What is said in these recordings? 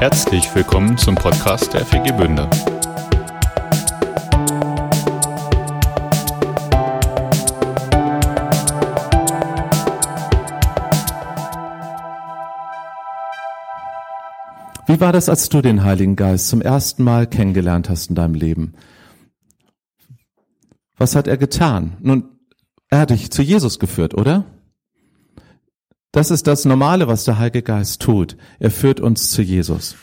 Herzlich willkommen zum Podcast der FEG Bünde. Wie war das, als du den Heiligen Geist zum ersten Mal kennengelernt hast in deinem Leben? Was hat er getan? Nun, er hat dich zu Jesus geführt, oder? Das ist das Normale, was der Heilige Geist tut. Er führt uns zu Jesus.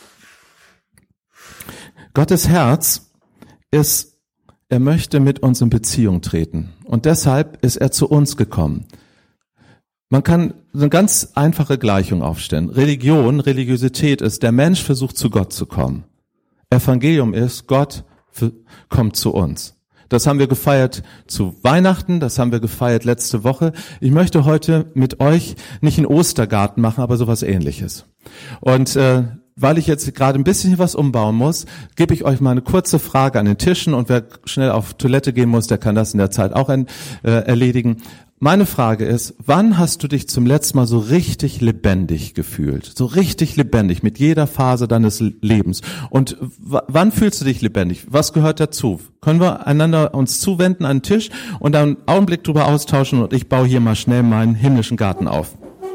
Gottes Herz ist, er möchte mit uns in Beziehung treten. Und deshalb ist er zu uns gekommen. Man kann eine ganz einfache Gleichung aufstellen. Religiosität ist, der Mensch versucht zu Gott zu kommen. Evangelium ist, Gott kommt zu uns. Das haben wir gefeiert zu Weihnachten, das haben wir gefeiert letzte Woche. Ich möchte heute mit euch nicht einen Ostergarten machen, aber sowas Ähnliches. Und weil ich jetzt gerade ein bisschen was umbauen muss, gebe ich euch mal eine kurze Frage an den Tischen und wer schnell auf Toilette gehen muss, der kann das in der Zeit auch erledigen. Meine Frage ist, wann hast du dich zum letzten Mal so richtig lebendig gefühlt? So richtig lebendig mit jeder Phase deines Lebens. Und wann fühlst du dich lebendig? Was gehört dazu? Können wir einander uns zuwenden an den Tisch und dann einen Augenblick drüber austauschen und ich baue hier mal schnell meinen himmlischen Garten auf.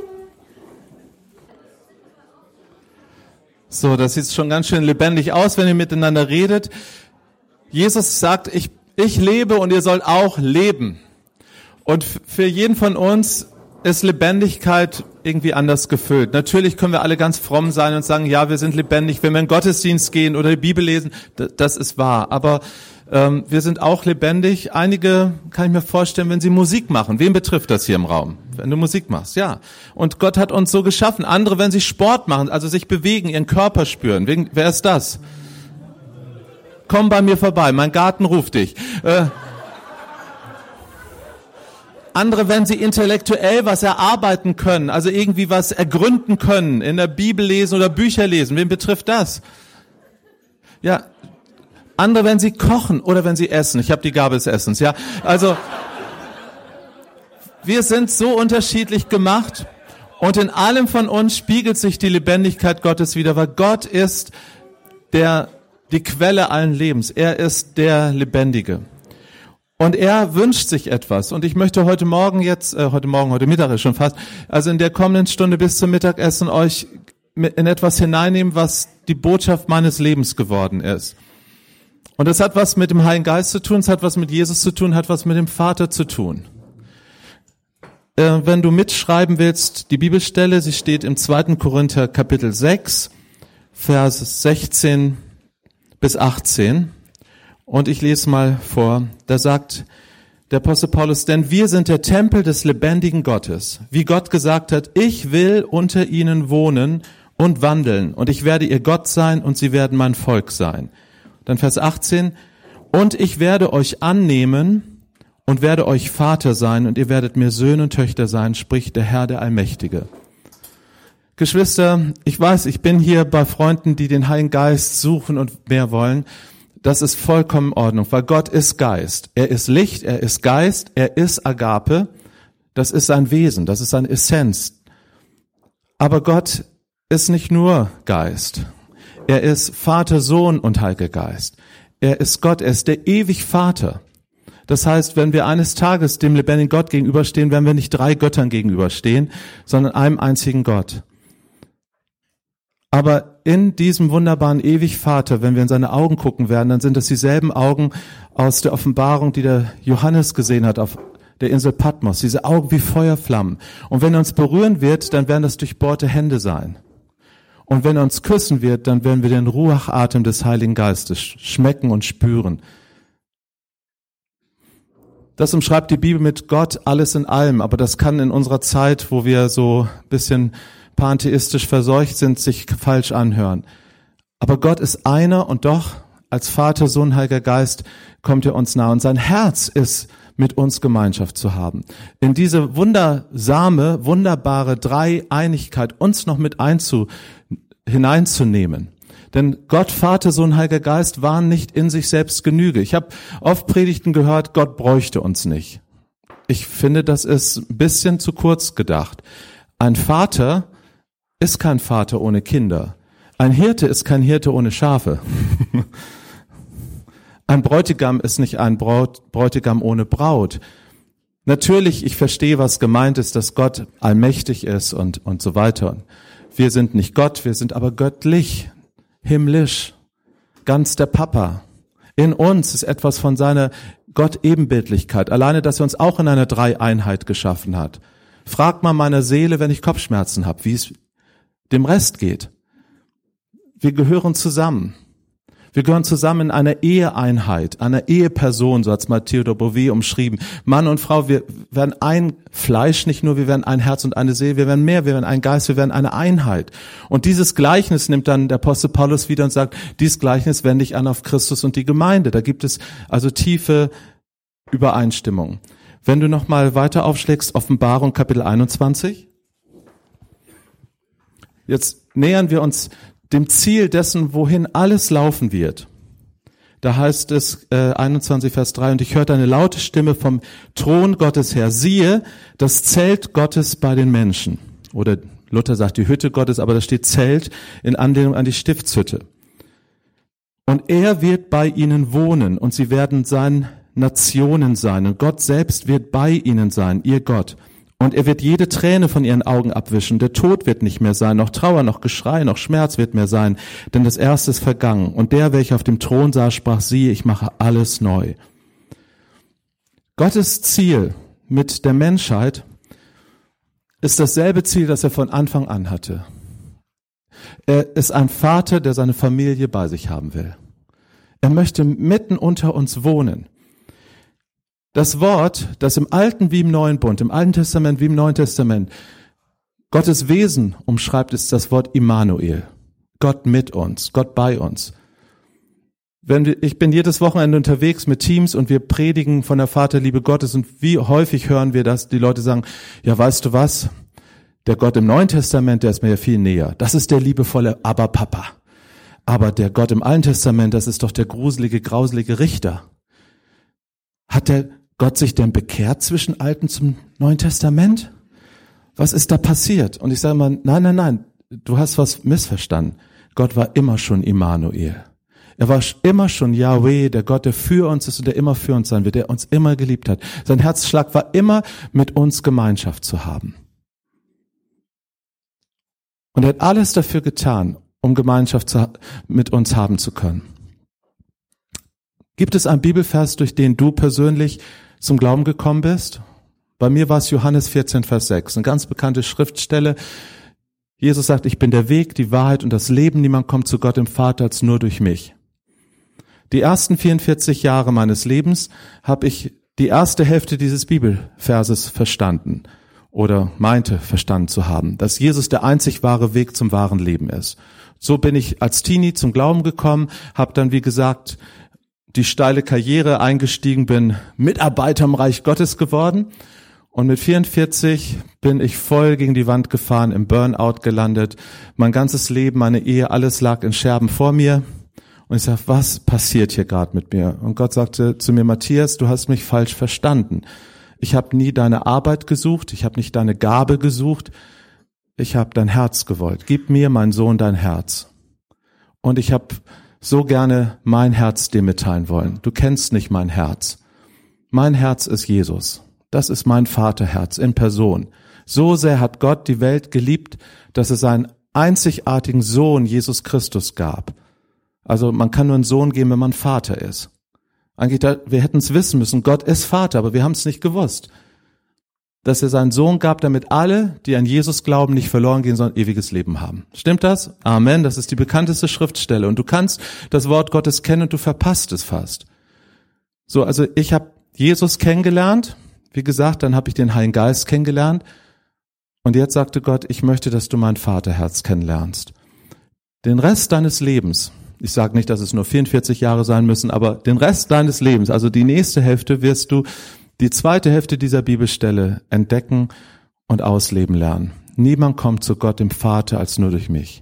So, das sieht schon ganz schön lebendig aus, wenn ihr miteinander redet. Jesus sagt, ich lebe und ihr sollt auch leben. Und für jeden von uns ist Lebendigkeit irgendwie anders gefüllt. Natürlich können wir alle ganz fromm sein und sagen, ja, wir sind lebendig, wenn wir in den Gottesdienst gehen oder die Bibel lesen, das ist wahr. Aber wir sind auch lebendig. Einige, kann ich mir vorstellen, wenn sie Musik machen. Wen betrifft das hier im Raum? Wenn du Musik machst, ja. Und Gott hat uns so geschaffen. Andere, wenn sie Sport machen, also sich bewegen, ihren Körper spüren. Wer ist das? Komm bei mir vorbei, mein Garten ruft dich. Andere, wenn sie intellektuell was erarbeiten können, also irgendwie was ergründen können, in der Bibel lesen oder Bücher lesen. Wen betrifft das? Ja. Andere, wenn sie kochen oder wenn sie essen. Ich habe die Gabe des Essens, ja. Also, wir sind so unterschiedlich gemacht und in allem von uns spiegelt sich die Lebendigkeit Gottes wieder, weil Gott ist die Quelle allen Lebens. Er ist der Lebendige. Und er wünscht sich etwas. Und ich möchte heute Mittag ist schon fast, also in der kommenden Stunde bis zum Mittagessen euch in etwas hineinnehmen, was die Botschaft meines Lebens geworden ist. Und das hat was mit dem Heiligen Geist zu tun, es hat was mit Jesus zu tun, hat was mit dem Vater zu tun. Wenn du mitschreiben willst, die Bibelstelle, sie steht im 2. Korinther Kapitel 6, Vers 16 bis 18. Und ich lese mal vor, da sagt der Apostel Paulus, denn wir sind der Tempel des lebendigen Gottes. Wie Gott gesagt hat, ich will unter ihnen wohnen und wandeln und ich werde ihr Gott sein und sie werden mein Volk sein. Dann Vers 18, und ich werde euch annehmen und werde euch Vater sein und ihr werdet mir Söhne und Töchter sein, spricht der Herr, der Allmächtige. Geschwister, ich weiß, ich bin hier bei Freunden, die den Heiligen Geist suchen und mehr wollen. Das ist vollkommen in Ordnung, weil Gott ist Geist. Er ist Licht, er ist Geist, er ist Agape. Das ist sein Wesen, das ist seine Essenz. Aber Gott ist nicht nur Geist. Er ist Vater, Sohn und Heiliger Geist. Er ist Gott, er ist der ewig Vater. Das heißt, wenn wir eines Tages dem lebendigen Gott gegenüberstehen, werden wir nicht 3 Göttern gegenüberstehen, sondern einem einzigen Gott. Aber in diesem wunderbaren ewig Vater, wenn wir in seine Augen gucken werden, dann sind es dieselben Augen aus der Offenbarung, die der Johannes gesehen hat auf der Insel Patmos. Diese Augen wie Feuerflammen. Und wenn er uns berühren wird, dann werden das durchbohrte Hände sein. Und wenn er uns küssen wird, dann werden wir den Ruachatem des Heiligen Geistes schmecken und spüren. Das umschreibt die Bibel mit Gott alles in allem. Aber das kann in unserer Zeit, wo wir so ein bisschen pantheistisch verseucht sind, sich falsch anhören. Aber Gott ist einer und doch als Vater, Sohn, Heiliger Geist kommt er uns nahe. Und sein Herz ist, mit uns Gemeinschaft zu haben. In diese wunderbare Dreieinigkeit uns noch mit hineinzunehmen. Denn Gott, Vater, Sohn, Heiliger Geist waren nicht in sich selbst Genüge. Ich habe oft Predigten gehört, Gott bräuchte uns nicht. Ich finde, das ist ein bisschen zu kurz gedacht. Ein Vater ist kein Vater ohne Kinder. Ein Hirte ist kein Hirte ohne Schafe. Ein Bräutigam ist nicht ein Bräutigam ohne Braut. Natürlich, ich verstehe, was gemeint ist, dass Gott allmächtig ist und so weiter. Wir sind nicht Gott, wir sind aber göttlich, himmlisch, ganz der Papa. In uns ist etwas von seiner Gott-Ebenbildlichkeit. Alleine, dass er uns auch in einer Dreieinheit geschaffen hat. Frag mal meiner Seele, wenn ich Kopfschmerzen habe, wie es dem Rest geht. Wir gehören zusammen. Wir gehören zusammen in einer Eheeinheit, einer Eheperson, so hat es mal Theodor Bauvet umschrieben. Mann und Frau, wir werden ein Fleisch, nicht nur, wir werden ein Herz und eine Seele, wir werden mehr, wir werden ein Geist, wir werden eine Einheit. Und dieses Gleichnis nimmt dann der Apostel Paulus wieder und sagt, dieses Gleichnis wende ich an auf Christus und die Gemeinde. Da gibt es also tiefe Übereinstimmung. Wenn du nochmal weiter aufschlägst, Offenbarung Kapitel 21. Jetzt nähern wir uns dem Ziel dessen, wohin alles laufen wird. Da heißt es 21 Vers 3, und ich hörte eine laute Stimme vom Thron Gottes her, siehe, das Zelt Gottes bei den Menschen. Oder Luther sagt die Hütte Gottes, aber da steht Zelt in Anlehnung an die Stiftshütte. Und er wird bei ihnen wohnen und sie werden seine Nationen sein und Gott selbst wird bei ihnen sein, ihr Gott. Und er wird jede Träne von ihren Augen abwischen. Der Tod wird nicht mehr sein, noch Trauer, noch Geschrei, noch Schmerz wird mehr sein, denn das Erste ist vergangen. Und der, welcher auf dem Thron saß, sprach, siehe, ich mache alles neu. Gottes Ziel mit der Menschheit ist dasselbe Ziel, das er von Anfang an hatte. Er ist ein Vater, der seine Familie bei sich haben will. Er möchte mitten unter uns wohnen. Das Wort, das im Alten wie im Neuen Bund, im Alten Testament wie im Neuen Testament, Gottes Wesen umschreibt, ist das Wort Immanuel. Gott mit uns, Gott bei uns. Ich bin jedes Wochenende unterwegs mit Teams und wir predigen von der Vaterliebe Gottes und wie häufig hören wir das, die Leute sagen, ja, weißt du was, der Gott im Neuen Testament, der ist mir ja viel näher. Das ist der liebevolle Aber-Papa. Aber der Gott im Alten Testament, das ist doch der gruselige, grauselige Richter. Hat der Gott sich denn bekehrt zwischen Alten zum Neuen Testament? Was ist da passiert? Und ich sage mal, nein, du hast was missverstanden. Gott war immer schon Immanuel. Er war immer schon Yahweh, der Gott, der für uns ist und der immer für uns sein wird, der uns immer geliebt hat. Sein Herzschlag war immer, mit uns Gemeinschaft zu haben. Und er hat alles dafür getan, um Gemeinschaft mit uns haben zu können. Gibt es einen Bibelvers, durch den du persönlich zum Glauben gekommen bist? Bei mir war es Johannes 14, Vers 6, eine ganz bekannte Schriftstelle. Jesus sagt, ich bin der Weg, die Wahrheit und das Leben. Niemand kommt zu Gott dem Vater als nur durch mich. Die ersten 44 Jahre meines Lebens habe ich die erste Hälfte dieses Bibelverses verstanden oder meinte verstanden zu haben, dass Jesus der einzig wahre Weg zum wahren Leben ist. So bin ich als Teenie zum Glauben gekommen, habe dann, wie gesagt, die steile Karriere eingestiegen, bin Mitarbeiter im Reich Gottes geworden und mit 44 bin ich voll gegen die Wand gefahren, im Burnout gelandet. Mein ganzes Leben, meine Ehe, alles lag in Scherben vor mir und ich sag, was passiert hier gerade mit mir? Und Gott sagte zu mir, Matthias, du hast mich falsch verstanden. Ich habe nie deine Arbeit gesucht, ich habe nicht deine Gabe gesucht, ich habe dein Herz gewollt. Gib mir, mein Sohn, dein Herz. Und ich habe so gerne mein Herz dir mitteilen wollen. Du kennst nicht mein Herz. Mein Herz ist Jesus. Das ist mein Vaterherz in Person. So sehr hat Gott die Welt geliebt, dass es seinen einzigartigen Sohn Jesus Christus gab. Also man kann nur einen Sohn geben, wenn man Vater ist. Eigentlich, wir hätten es wissen müssen, Gott ist Vater, aber wir haben es nicht gewusst. Dass er seinen Sohn gab, damit alle, die an Jesus glauben, nicht verloren gehen, sondern ewiges Leben haben. Stimmt das? Amen. Das ist die bekannteste Schriftstelle. Und du kannst das Wort Gottes kennen und du verpasst es fast. So, also ich habe Jesus kennengelernt. Wie gesagt, dann habe ich den Heiligen Geist kennengelernt. Und jetzt sagte Gott, ich möchte, dass du mein Vaterherz kennenlernst. Den Rest deines Lebens, ich sage nicht, dass es nur 44 Jahre sein müssen, aber den Rest deines Lebens, also die nächste Hälfte, wirst du die zweite Hälfte dieser Bibelstelle entdecken und ausleben lernen. Niemand kommt zu Gott dem Vater als nur durch mich.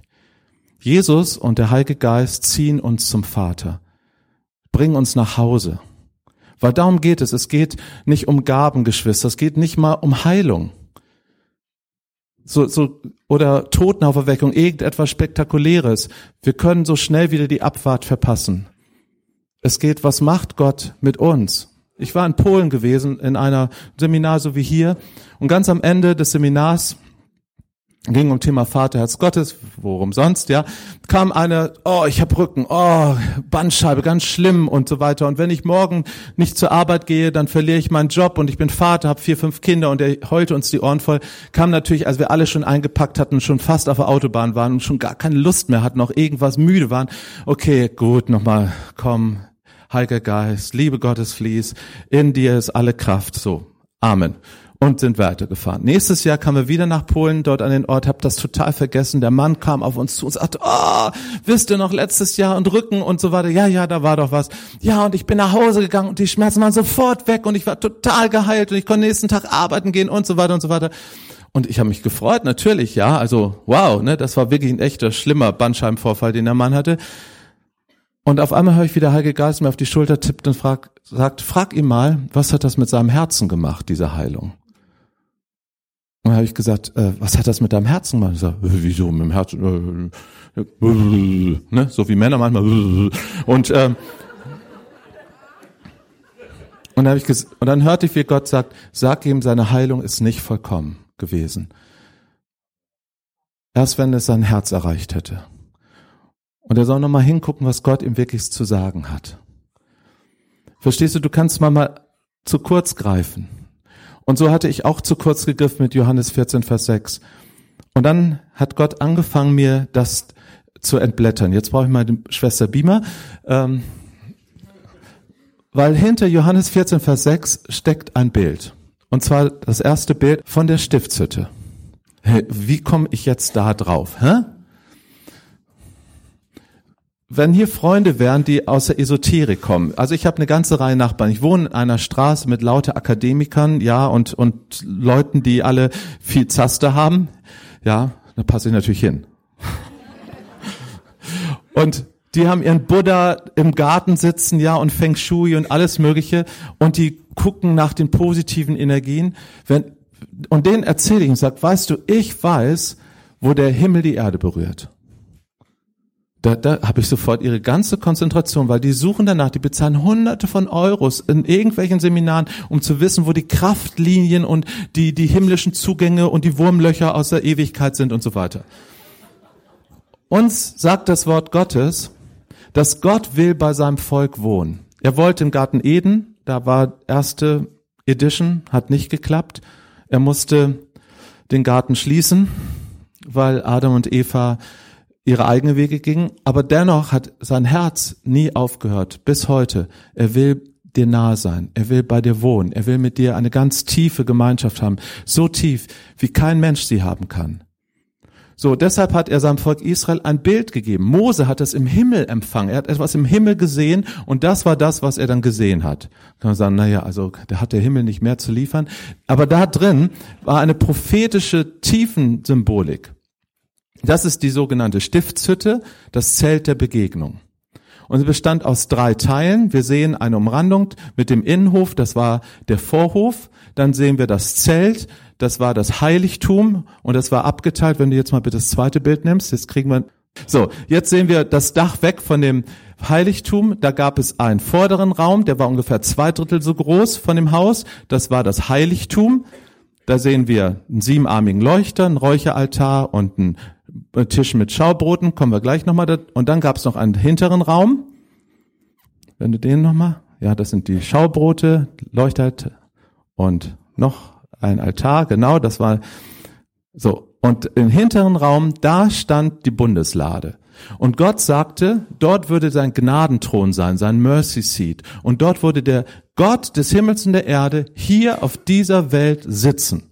Jesus und der Heilige Geist ziehen uns zum Vater, bringen uns nach Hause. Weil darum geht es. Es geht nicht um Gaben, Geschwister. Es geht nicht mal um Heilung. oder Totenauferweckung, irgendetwas Spektakuläres. Wir können so schnell wieder die Abfahrt verpassen. Es geht, was macht Gott mit uns? Ich war in Polen gewesen, in einer Seminar so wie hier, und ganz am Ende des Seminars ging um Thema Vaterherz Gottes, worum sonst, ja, kam eine, ich habe Rücken, Bandscheibe, ganz schlimm und so weiter. Und wenn ich morgen nicht zur Arbeit gehe, dann verliere ich meinen Job und ich bin Vater, habe 4, 5 Kinder und der heulte uns die Ohren voll. Kam natürlich, als wir alle schon eingepackt hatten, schon fast auf der Autobahn waren und schon gar keine Lust mehr hatten, noch irgendwas müde waren. Okay, gut, nochmal, komm, Heiliger Geist, Liebe Gottes fließ, in dir ist alle Kraft, so, Amen. Und sind weitergefahren. Nächstes Jahr kamen wir wieder nach Polen, dort an den Ort, hab das total vergessen. Der Mann kam auf uns zu und sagte, wisst ihr noch letztes Jahr und Rücken und so weiter. Ja, da war doch was. Ja, und ich bin nach Hause gegangen und die Schmerzen waren sofort weg und ich war total geheilt und ich konnte nächsten Tag arbeiten gehen und so weiter und so weiter. Und ich habe mich gefreut, natürlich, ja, also wow, ne, das war wirklich ein echter schlimmer Bandscheibenvorfall, den der Mann hatte. Und auf einmal höre ich, wie der Heilige Geist mir auf die Schulter tippt und sagt, frag ihn mal, was hat das mit seinem Herzen gemacht, diese Heilung? Und dann habe ich gesagt, was hat das mit deinem Herzen gemacht? Ich sage, wieso mit dem Herzen? Ne? So wie Männer manchmal. Und dann hörte ich, wie Gott sagt, sag ihm, seine Heilung ist nicht vollkommen gewesen. Erst wenn es sein Herz erreicht hätte. Und er soll nochmal hingucken, was Gott ihm wirklich zu sagen hat. Verstehst du, du kannst mal zu kurz greifen. Und so hatte ich auch zu kurz gegriffen mit Johannes 14, Vers 6. Und dann hat Gott angefangen, mir das zu entblättern. Jetzt brauche ich mal die Schwester Biemer. Weil hinter Johannes 14, Vers 6 steckt ein Bild. Und zwar das erste Bild von der Stiftshütte. Hey, wie komme ich jetzt da drauf? Wenn hier Freunde wären, die aus der Esoterik kommen, also ich habe eine ganze Reihe Nachbarn, ich wohne in einer Straße mit lauter Akademikern, ja, und Leuten, die alle viel Zaster haben, ja, da passe ich natürlich hin. Und die haben ihren Buddha im Garten sitzen, ja, und Feng Shui und alles Mögliche, und die gucken nach den positiven Energien, und denen erzähle ich und sage, weißt du, ich weiß, wo der Himmel die Erde berührt. Da habe ich sofort ihre ganze Konzentration, weil die suchen danach, die bezahlen Hunderte von Euros in irgendwelchen Seminaren, um zu wissen, wo die Kraftlinien und die himmlischen Zugänge und die Wurmlöcher aus der Ewigkeit sind und so weiter. Uns sagt das Wort Gottes, dass Gott will bei seinem Volk wohnen. Er wollte im Garten Eden, da war erste Edition, hat nicht geklappt. Er musste den Garten schließen, weil Adam und Eva ihre eigenen Wege gingen, aber dennoch hat sein Herz nie aufgehört, bis heute. Er will dir nahe sein, er will bei dir wohnen, er will mit dir eine ganz tiefe Gemeinschaft haben, so tief, wie kein Mensch sie haben kann. So, deshalb hat er seinem Volk Israel ein Bild gegeben. Mose hat es im Himmel empfangen, er hat etwas im Himmel gesehen und das war das, was er dann gesehen hat. Kann man sagen, also da hat der Himmel nicht mehr zu liefern, aber da drin war eine prophetische Tiefensymbolik. Das ist die sogenannte Stiftshütte, das Zelt der Begegnung. Und sie bestand aus 3 Teilen. Wir sehen eine Umrandung mit dem Innenhof, das war der Vorhof. Dann sehen wir das Zelt, das war das Heiligtum und das war abgeteilt. Wenn du jetzt mal bitte das zweite Bild nimmst, jetzt jetzt sehen wir das Dach weg von dem Heiligtum. Da gab es einen vorderen Raum, der war ungefähr 2/3 so groß von dem Haus. Das war das Heiligtum. Da sehen wir einen 7-armigen Leuchter, einen Räucheraltar und einen Tisch mit Schaubroten, kommen wir gleich nochmal. Und dann gab es noch einen hinteren Raum. Wenn du den nochmal, ja, das sind die Schaubrote, Leuchteraltar und noch ein Altar, genau, das war so. Und im hinteren Raum, da stand die Bundeslade. Und Gott sagte, dort würde sein Gnadenthron sein, sein Mercy Seat. Und dort würde der Gott des Himmels und der Erde hier auf dieser Welt sitzen.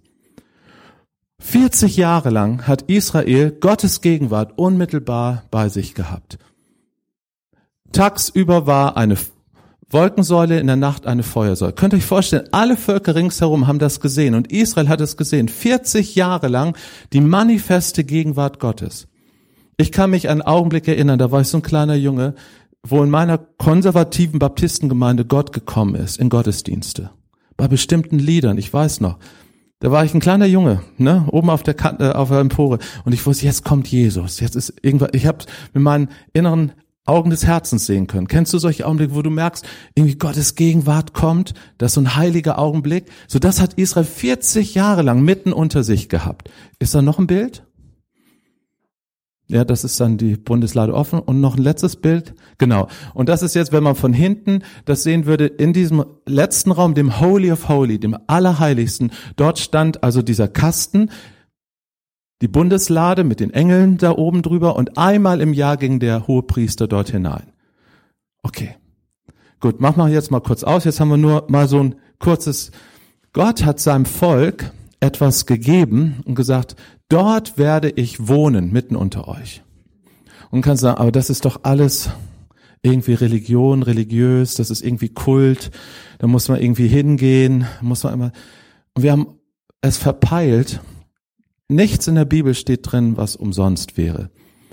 40 Jahre lang hat Israel Gottes Gegenwart unmittelbar bei sich gehabt. Tagsüber war eine Wolkensäule, in der Nacht eine Feuersäule. Könnt ihr euch vorstellen, alle Völker ringsherum haben das gesehen und Israel hat es gesehen. 40 Jahre lang die manifeste Gegenwart Gottes. Ich kann mich an einen Augenblick erinnern, da war ich so ein kleiner Junge, wo in meiner konservativen Baptistengemeinde Gott gekommen ist, in Gottesdienste. Bei bestimmten Liedern, ich weiß noch. Da war ich ein kleiner Junge, ne, oben auf der Empore, und ich wusste, jetzt kommt Jesus. Jetzt ist irgendwas. Ich habe mit meinen inneren Augen des Herzens sehen können. Kennst du solche Augenblicke, wo du merkst, irgendwie Gottes Gegenwart kommt? Das ist so ein heiliger Augenblick. So, das hat Israel 40 Jahre lang mitten unter sich gehabt. Ist da noch ein Bild? Ja, das ist dann die Bundeslade offen. Und noch ein letztes Bild. Genau. Und das ist jetzt, wenn man von hinten das sehen würde, in diesem letzten Raum, dem Holy of Holy, dem Allerheiligsten, dort stand also dieser Kasten, die Bundeslade mit den Engeln da oben drüber, und einmal im Jahr ging der Hohepriester dort hinein. Okay. Gut, machen wir jetzt mal kurz aus. Jetzt haben wir nur mal so ein kurzes, Gott hat seinem Volk etwas gegeben und gesagt, dort werde ich wohnen, mitten unter euch. Und kann sagen, aber das ist doch alles irgendwie Religion, religiös, das ist irgendwie Kult, da muss man irgendwie hingehen, muss man immer, und wir haben es verpeilt. Nichts in der Bibel steht drin, was umsonst wäre.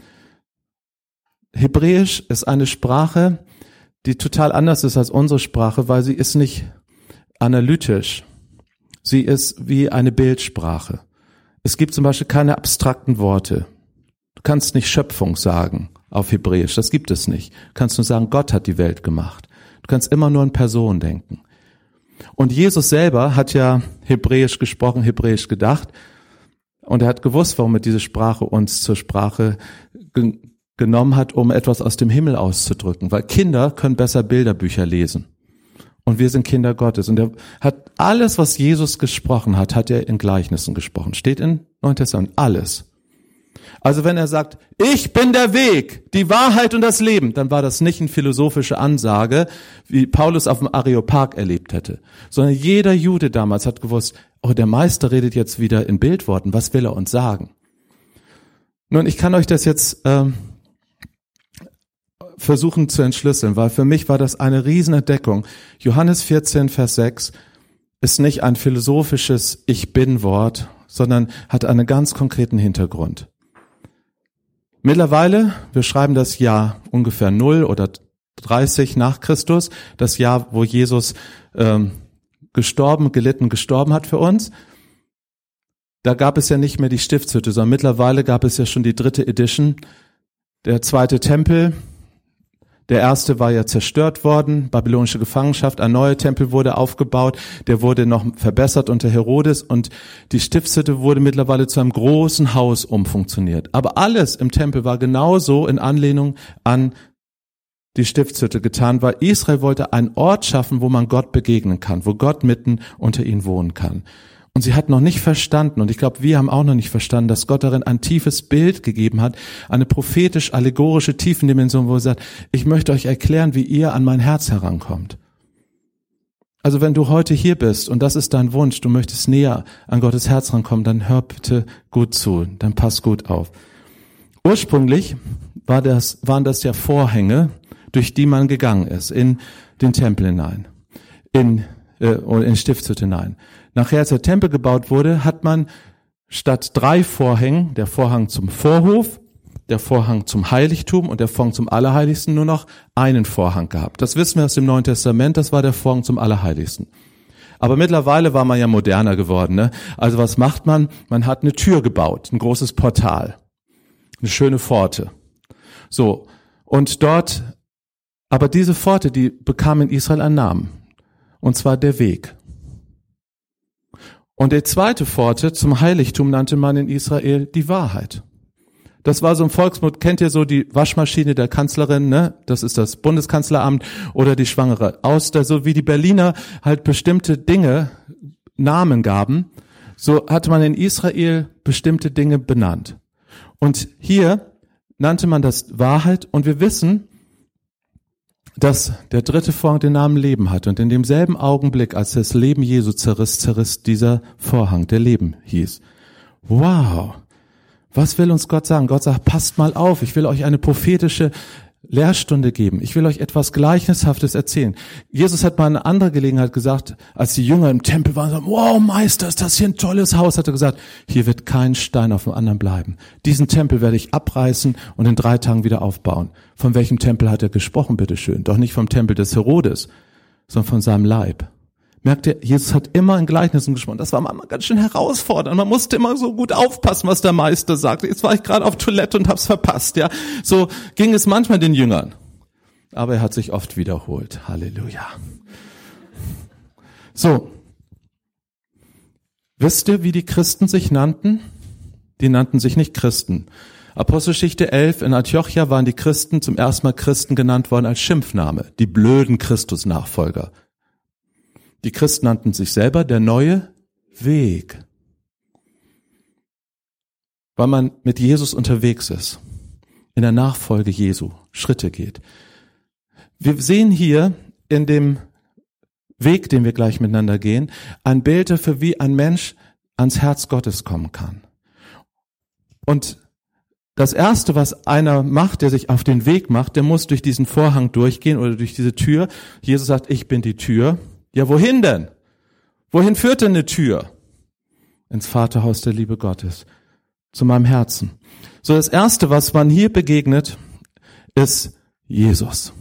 Hebräisch ist eine Sprache, die total anders ist als unsere Sprache, weil sie ist nicht analytisch. Sie ist wie eine Bildsprache. Es gibt zum Beispiel keine abstrakten Worte. Du kannst nicht Schöpfung sagen auf Hebräisch, das gibt es nicht. Du kannst nur sagen, Gott hat die Welt gemacht. Du kannst immer nur in Person denken. Und Jesus selber hat ja Hebräisch gesprochen, Hebräisch gedacht. Und er hat gewusst, warum er diese Sprache uns zur Sprache genommen hat, um etwas aus dem Himmel auszudrücken. Weil Kinder können besser Bilderbücher lesen. Und wir sind Kinder Gottes. Und er hat alles, was Jesus gesprochen hat, hat er in Gleichnissen gesprochen. Steht in Neuen Testament. Alles. Also wenn er sagt, ich bin der Weg, die Wahrheit und das Leben, dann war das nicht eine philosophische Ansage, wie Paulus auf dem Areopag erlebt hätte. Sondern jeder Jude damals hat gewusst, oh, der Meister redet jetzt wieder in Bildworten. Was will er uns sagen? Nun, ich kann euch das jetzt versuchen zu entschlüsseln, weil für mich war das eine Riesenentdeckung. Johannes 14, Vers 6 ist nicht ein philosophisches Ich-Bin-Wort, sondern hat einen ganz konkreten Hintergrund. Mittlerweile, wir schreiben das Jahr ungefähr 0 oder 30 nach Christus, das Jahr, wo Jesus gestorben hat für uns. Da gab es ja nicht mehr die Stiftshütte, sondern mittlerweile gab es ja schon die 3. Edition, der 2. Tempel. Der erste war ja zerstört worden, babylonische Gefangenschaft, ein neuer Tempel wurde aufgebaut, der wurde noch verbessert unter Herodes, und die Stiftshütte wurde mittlerweile zu einem großen Haus umfunktioniert. Aber alles im Tempel war genauso in Anlehnung an die Stiftshütte getan, weil Israel wollte einen Ort schaffen, wo man Gott begegnen kann, wo Gott mitten unter ihnen wohnen kann. Und sie hat noch nicht verstanden, und ich glaube, wir haben auch noch nicht verstanden, dass Gott darin ein tiefes Bild gegeben hat, eine prophetisch-allegorische Tiefendimension, wo er sagt, ich möchte euch erklären, wie ihr an mein Herz herankommt. Also wenn du heute hier bist und das ist dein Wunsch, du möchtest näher an Gottes Herz rankommen, dann hör bitte gut zu, dann pass gut auf. Ursprünglich waren das ja Vorhänge, durch die man gegangen ist, in den Tempel hinein, in Stiftshütte hinein. Nachher, als der Tempel gebaut wurde, hat man statt 3 Vorhängen, der Vorhang zum Vorhof, der Vorhang zum Heiligtum und der Vorhang zum Allerheiligsten, nur noch einen Vorhang gehabt. Das wissen wir aus dem Neuen Testament, das war der Vorhang zum Allerheiligsten. Aber mittlerweile war man ja moderner geworden, ne? Also was macht man? Man hat eine Tür gebaut, ein großes Portal, eine schöne Pforte. So, und dort, aber diese Pforte, die bekam in Israel einen Namen, und zwar der Weg. Und die zweite Pforte zum Heiligtum nannte man in Israel die Wahrheit. Das war so ein Volksmund, kennt ihr so die Waschmaschine der Kanzlerin, ne? Das ist das Bundeskanzleramt, oder die Schwangere. So wie die Berliner halt bestimmte Dinge Namen gaben, so hatte man in Israel bestimmte Dinge benannt. Und hier nannte man das Wahrheit, und wir wissen, dass der 3. Vorhang den Namen Leben hat. Und in demselben Augenblick, als das Leben Jesu zerriss dieser Vorhang, der Leben hieß. Wow! Was will uns Gott sagen? Gott sagt, passt mal auf, ich will euch eine prophetische Lehrstunde geben. Ich will euch etwas Gleichnishaftes erzählen. Jesus hat mal eine andere Gelegenheit gesagt, als die Jünger im Tempel waren, sagen, wow, Meister, ist das hier ein tolles Haus, hat er gesagt, hier wird kein Stein auf dem anderen bleiben. Diesen Tempel werde ich abreißen und in 3 Tagen wieder aufbauen. Von welchem Tempel hat er gesprochen, bitteschön? Doch nicht vom Tempel des Herodes, sondern von seinem Leib. Merkt ihr, Jesus hat immer in Gleichnissen gesprochen. Das war manchmal ganz schön herausfordernd. Man musste immer so gut aufpassen, was der Meister sagt. Jetzt war ich gerade auf Toilette und hab's verpasst, ja. So ging es manchmal den Jüngern. Aber er hat sich oft wiederholt. Halleluja. So. Wisst ihr, wie die Christen sich nannten? Die nannten sich nicht Christen. Apostelgeschichte 11, in Antiochia waren die Christen zum ersten Mal Christen genannt worden als Schimpfname. Die blöden Christus-Nachfolger. Die Christen nannten sich selber der neue Weg. Weil man mit Jesus unterwegs ist. In der Nachfolge Jesu Schritte geht. Wir sehen hier in dem Weg, den wir gleich miteinander gehen, ein Bild dafür, wie ein Mensch ans Herz Gottes kommen kann. Und das Erste, was einer macht, der sich auf den Weg macht, der muss durch diesen Vorhang durchgehen oder durch diese Tür. Jesus sagt, ich bin die Tür. Ja, wohin denn? Wohin führt denn eine Tür? Ins Vaterhaus der Liebe Gottes. Zu meinem Herzen. So, das Erste, was man hier begegnet, ist Jesus.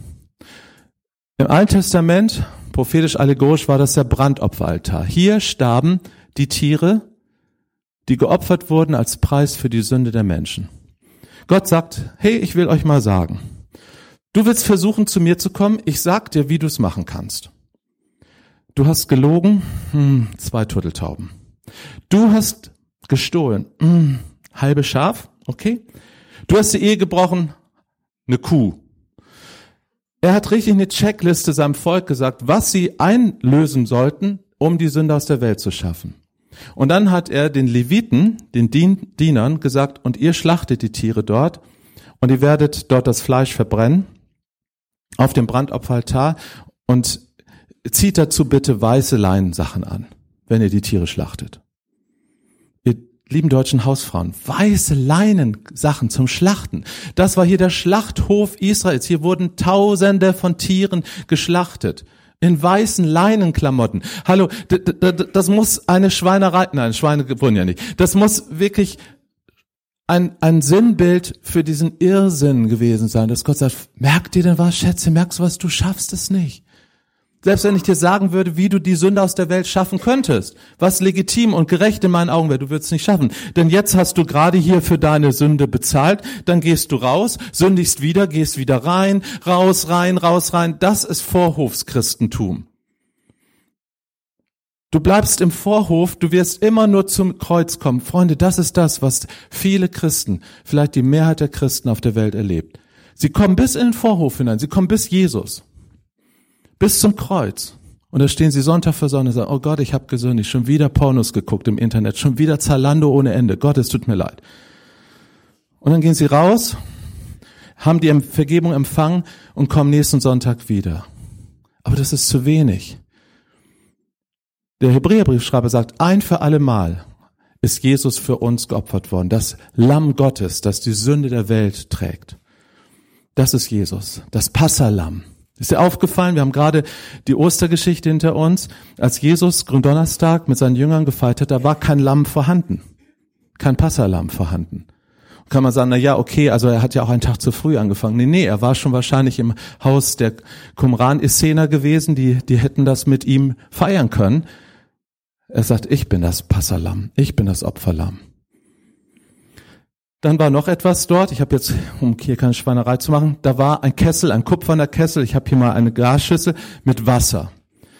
Im Alten Testament, prophetisch-allegorisch, war das der Brandopferaltar. Hier starben die Tiere, die geopfert wurden als Preis für die Sünde der Menschen. Gott sagt, hey, ich will euch mal sagen, du willst versuchen, zu mir zu kommen, ich sag dir, wie du es machen kannst. Du hast gelogen, 2 Turteltauben. Du hast gestohlen, halbe Schaf, okay. Du hast die Ehe gebrochen, eine Kuh. Er hat richtig eine Checkliste seinem Volk gesagt, was sie einlösen sollten, um die Sünde aus der Welt zu schaffen. Und dann hat er den Leviten, den Dienern gesagt, und ihr schlachtet die Tiere dort und ihr werdet dort das Fleisch verbrennen auf dem Brandopferaltar und zieht dazu bitte weiße Leinensachen an, wenn ihr die Tiere schlachtet. Ihr lieben deutschen Hausfrauen, weiße Leinensachen zum Schlachten. Das war hier der Schlachthof Israels. Hier wurden Tausende von Tieren geschlachtet. In weißen Leinenklamotten. Hallo, das muss eine Schweinerei, nein, Schweine wurden ja nicht. Das muss wirklich ein Sinnbild für diesen Irrsinn gewesen sein, dass Gott sagt, merkt dir denn was, Schätze, merkst du was, du schaffst es nicht. Selbst wenn ich dir sagen würde, wie du die Sünde aus der Welt schaffen könntest, was legitim und gerecht in meinen Augen wäre, du würdest es nicht schaffen. Denn jetzt hast du gerade hier für deine Sünde bezahlt, dann gehst du raus, sündigst wieder, gehst wieder rein, raus, rein, raus, rein. Das ist Vorhofschristentum. Du bleibst im Vorhof, du wirst immer nur zum Kreuz kommen. Freunde, das ist das, was viele Christen, vielleicht die Mehrheit der Christen auf der Welt erlebt. Sie kommen bis in den Vorhof hinein, sie kommen bis Jesus. Bis zum Kreuz. Und da stehen sie Sonntag für Sonntag und sagen, oh Gott, ich habe gesündigt, schon wieder Pornos geguckt im Internet, schon wieder Zalando ohne Ende. Gott, es tut mir leid. Und dann gehen sie raus, haben die Vergebung empfangen und kommen nächsten Sonntag wieder. Aber das ist zu wenig. Der Hebräerbriefschreiber sagt, ein für alle Mal ist Jesus für uns geopfert worden. Das Lamm Gottes, das die Sünde der Welt trägt. Das ist Jesus, das Passalamm. Ist dir aufgefallen, wir haben gerade die Ostergeschichte hinter uns, als Jesus Gründonnerstag mit seinen Jüngern gefeiert hat, da war kein Lamm vorhanden, kein Passalamm vorhanden. Kann man sagen, na ja, okay, also er hat ja auch einen Tag zu früh angefangen. Nee, er war schon wahrscheinlich im Haus der Qumran-Essener gewesen, die hätten das mit ihm feiern können. Er sagt, ich bin das Passalamm, ich bin das Opferlamm. Dann war noch etwas dort, ich habe jetzt, um hier keine Schweinerei zu machen, da war ein Kessel, ein kupferner Kessel, ich habe hier mal eine Glasschüssel mit Wasser.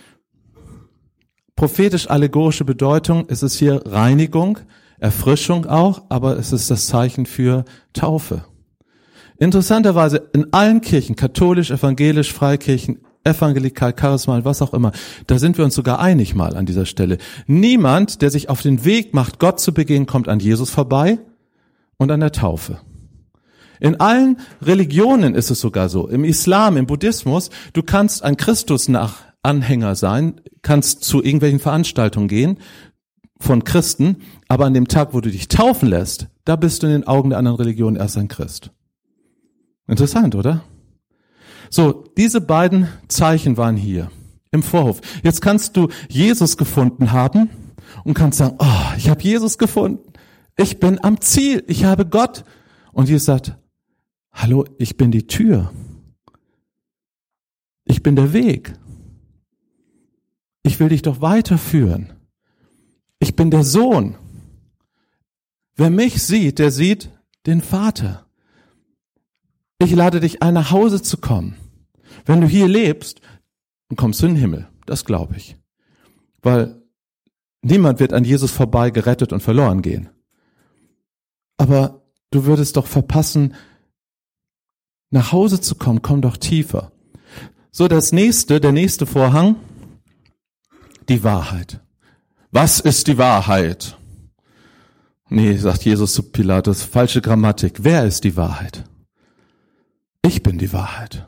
Prophetisch-allegorische Bedeutung, es ist hier Reinigung, Erfrischung auch, aber es ist das Zeichen für Taufe. Interessanterweise in allen Kirchen, katholisch, evangelisch, Freikirchen, evangelikal, charismal, was auch immer, da sind wir uns sogar einig mal an dieser Stelle. Niemand, der sich auf den Weg macht, Gott zu begegnen, kommt an Jesus vorbei und an der Taufe. In allen Religionen ist es sogar so. Im Islam, im Buddhismus, du kannst ein Christus-Anhänger sein, kannst zu irgendwelchen Veranstaltungen gehen von Christen, aber an dem Tag, wo du dich taufen lässt, da bist du in den Augen der anderen Religionen erst ein Christ. Interessant, oder? So, diese beiden Zeichen waren hier im Vorhof. Jetzt kannst du Jesus gefunden haben und kannst sagen, oh, ich habe Jesus gefunden. Ich bin am Ziel, ich habe Gott. Und Jesus sagt, hallo, ich bin die Tür. Ich bin der Weg. Ich will dich doch weiterführen. Ich bin der Sohn. Wer mich sieht, der sieht den Vater. Ich lade dich ein, nach Hause zu kommen. Wenn du hier lebst, dann kommst du in den Himmel. Das glaube ich. Weil niemand wird an Jesus vorbei gerettet und verloren gehen. Aber du würdest doch verpassen, nach Hause zu kommen. Komm doch tiefer. So, der nächste Vorhang, die Wahrheit. Was ist die Wahrheit? Nee, sagt Jesus zu Pilatus, falsche Grammatik. Wer ist die Wahrheit? Ich bin die Wahrheit.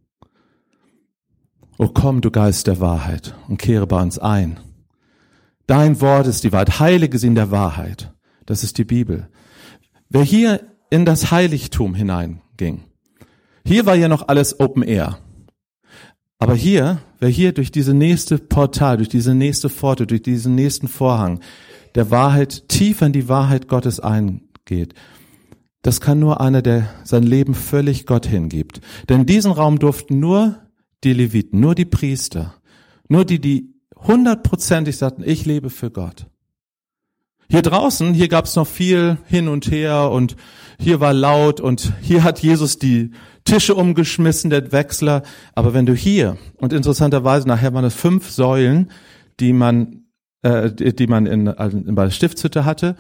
O komm, du Geist der Wahrheit, und kehre bei uns ein. Dein Wort ist die Wahrheit. Heilige sie in der Wahrheit. Das ist die Bibel. Wer hier in das Heiligtum hineinging, hier war ja noch alles Open Air. Aber wer hier durch diese nächste Portal, durch diese nächste Pforte, durch diesen nächsten Vorhang der Wahrheit, tiefer in die Wahrheit Gottes eingeht, das kann nur einer, der sein Leben völlig Gott hingibt. Denn in diesen Raum durften nur die Leviten, nur die Priester, nur die 100%ig sagten, ich lebe für Gott. Hier draußen, hier gab es noch viel hin und her und hier war laut und hier hat Jesus die Tische umgeschmissen, der Wechsler. Aber wenn du hier, und interessanterweise nachher waren es 5 Säulen, die man bei der Stiftshütte hatte,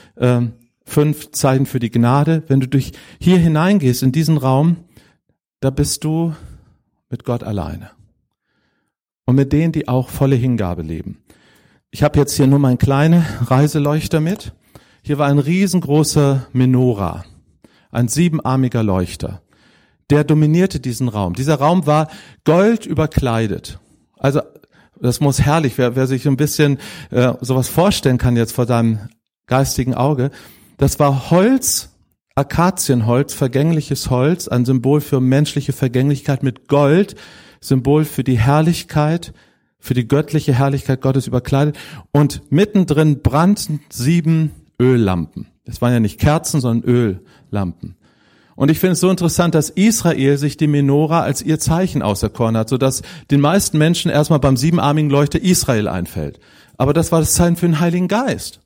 5 Zeichen für die Gnade. Wenn du durch hier hineingehst in diesen Raum, da bist du mit Gott alleine. Und mit denen, die auch volle Hingabe leben. Ich habe jetzt hier nur meinen kleinen Reiseleuchter mit. Hier war ein riesengroßer Menora, ein 7-armiger Leuchter. Der dominierte diesen Raum. Dieser Raum war Gold überkleidet. Also das muss herrlich, wer sich ein bisschen sowas vorstellen kann jetzt vor seinem geistigen Auge. Das war Holz, Akazienholz, vergängliches Holz, ein Symbol für menschliche Vergänglichkeit mit Gold, Symbol für die Herrlichkeit, für die göttliche Herrlichkeit Gottes überkleidet. Und mittendrin brannten 7 Öllampen. Das waren ja nicht Kerzen, sondern Öllampen. Und ich finde es so interessant, dass Israel sich die Menora als ihr Zeichen auserkoren hat, sodass den meisten Menschen erstmal beim 7-armigen Leuchter Israel einfällt. Aber das war das Zeichen für den Heiligen Geist.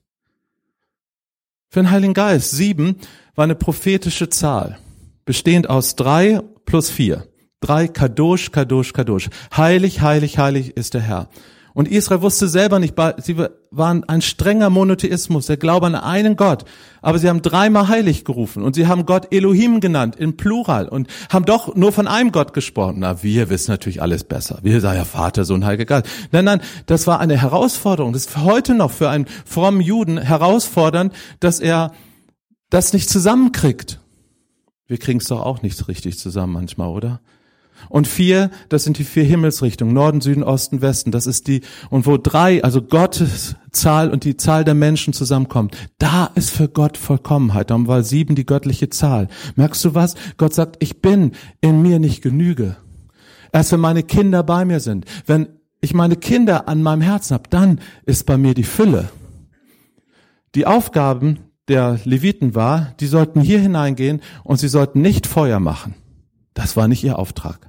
Für den Heiligen Geist. 7 war eine prophetische Zahl, bestehend aus 3 plus 4. 3, Kadosh, Kadosh, Kadosh. Heilig, heilig, heilig ist der Herr. Und Israel wusste selber nicht, sie waren ein strenger Monotheismus, der Glaube an einen Gott. Aber sie haben 3-mal heilig gerufen und sie haben Gott Elohim genannt, im Plural, und haben doch nur von einem Gott gesprochen. Na, wir wissen natürlich alles besser. Wir sagen ja Vater, Sohn, Heiliger Geist. Nein, das war eine Herausforderung. Das ist heute noch für einen frommen Juden herausfordernd, dass er das nicht zusammenkriegt. Wir kriegen es doch auch nicht richtig zusammen manchmal, oder? Und 4, das sind die 4 Himmelsrichtungen, Norden, Süden, Osten, Westen, das ist und wo 3, also Gottes Zahl und die Zahl der Menschen zusammenkommt, da ist für Gott Vollkommenheit, darum war 7 die göttliche Zahl. Merkst du was? Gott sagt, ich bin in mir nicht Genüge. Erst wenn meine Kinder bei mir sind, wenn ich meine Kinder an meinem Herzen habe, dann ist bei mir die Fülle. Die Aufgaben der Leviten war, die sollten hier hineingehen und sie sollten nicht Feuer machen. Das war nicht ihr Auftrag.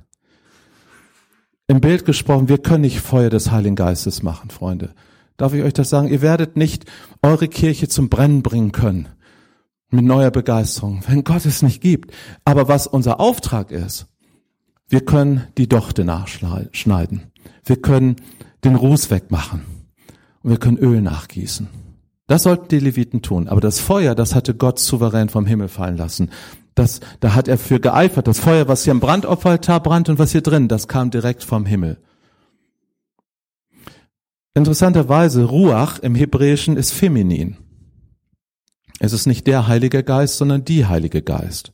Im Bild gesprochen, wir können nicht Feuer des Heiligen Geistes machen, Freunde. Darf ich euch das sagen? Ihr werdet nicht eure Kirche zum Brennen bringen können. Mit neuer Begeisterung, wenn Gott es nicht gibt. Aber was unser Auftrag ist, wir können die Dochte nachschneiden. Wir können den Ruß wegmachen. Und wir können Öl nachgießen. Das sollten die Leviten tun. Aber das Feuer, das hatte Gott souverän vom Himmel fallen lassen. Da hat er für geeifert. Das Feuer, was hier am Brandopferaltar brannte und was hier drin, das kam direkt vom Himmel. Interessanterweise, Ruach im Hebräischen ist feminin. Es ist nicht der Heilige Geist, sondern die Heilige Geist.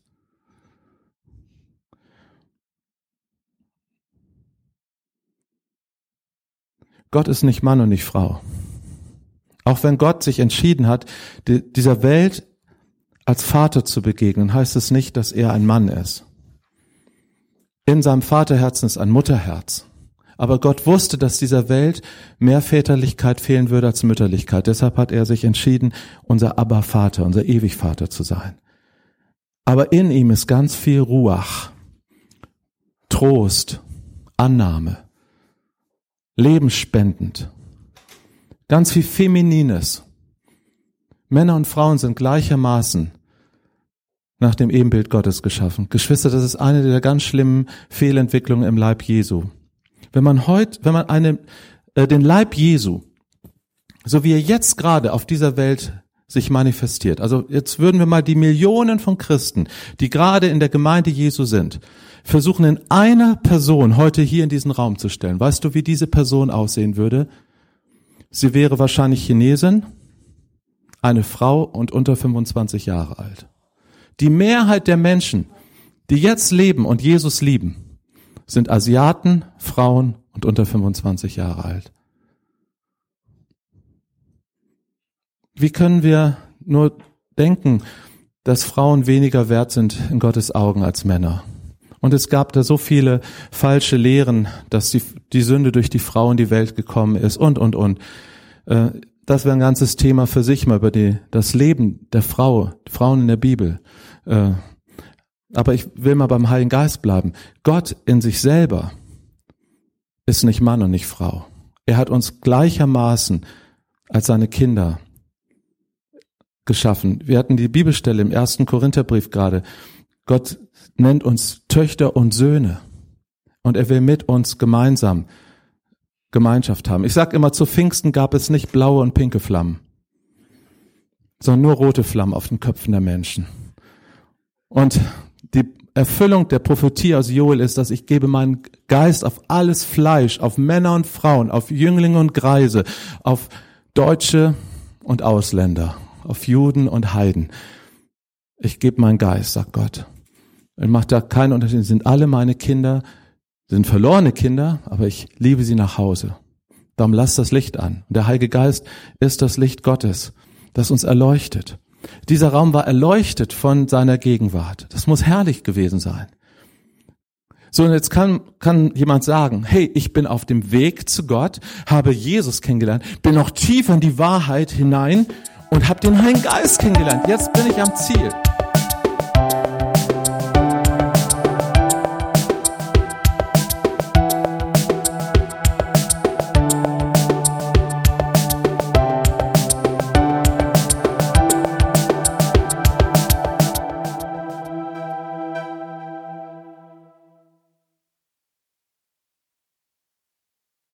Gott ist nicht Mann und nicht Frau. Auch wenn Gott sich entschieden hat, dieser Welt als Vater zu begegnen, heißt es nicht, dass er ein Mann ist. In seinem Vaterherzen ist ein Mutterherz. Aber Gott wusste, dass dieser Welt mehr Väterlichkeit fehlen würde als Mütterlichkeit. Deshalb hat er sich entschieden, unser Abba-Vater, unser Ewigvater zu sein. Aber in ihm ist ganz viel Ruach, Trost, Annahme, lebensspendend. Ganz viel Feminines. Männer und Frauen sind gleichermaßen nach dem Ebenbild Gottes geschaffen. Geschwister, das ist eine der ganz schlimmen Fehlentwicklungen im Leib Jesu. Wenn man den Leib Jesu, so wie er jetzt gerade auf dieser Welt sich manifestiert, also jetzt würden wir mal die Millionen von Christen, die gerade in der Gemeinde Jesu sind, versuchen in einer Person heute hier in diesen Raum zu stellen. Weißt du, wie diese Person aussehen würde? Sie wäre wahrscheinlich Chinesin, eine Frau und unter 25 Jahre alt. Die Mehrheit der Menschen, die jetzt leben und Jesus lieben, sind Asiaten, Frauen und unter 25 Jahre alt. Wie können wir nur denken, dass Frauen weniger wert sind in Gottes Augen als Männer? Und es gab da so viele falsche Lehren, dass die Sünde durch die Frau in die Welt gekommen ist und. Das wäre ein ganzes Thema für sich, mal über das Leben der Frau, die Frauen in der Bibel. Aber ich will mal beim Heiligen Geist bleiben. Gott in sich selber ist nicht Mann und nicht Frau. Er hat uns gleichermaßen als seine Kinder geschaffen. Wir hatten die Bibelstelle im 1. Korintherbrief gerade. Gott nennt uns Töchter und Söhne. Und er will mit uns gemeinsam Gemeinschaft haben. Ich sage immer, zu Pfingsten gab es nicht blaue und pinke Flammen, sondern nur rote Flammen auf den Köpfen der Menschen. Und die Erfüllung der Prophetie aus Joel ist, dass ich gebe meinen Geist auf alles Fleisch, auf Männer und Frauen, auf Jünglinge und Greise, auf Deutsche und Ausländer, auf Juden und Heiden. Ich gebe meinen Geist, sagt Gott. Und macht da keinen Unterschied. Sie sind alle meine Kinder, sind verlorene Kinder, aber ich liebe sie nach Hause. Darum lasst das Licht an. Und der Heilige Geist ist das Licht Gottes, das uns erleuchtet. Dieser Raum war erleuchtet von seiner Gegenwart. Das muss herrlich gewesen sein. So, und jetzt kann jemand sagen, hey, ich bin auf dem Weg zu Gott, habe Jesus kennengelernt, bin noch tiefer in die Wahrheit hinein und habe den Heiligen Geist kennengelernt. Jetzt bin ich am Ziel.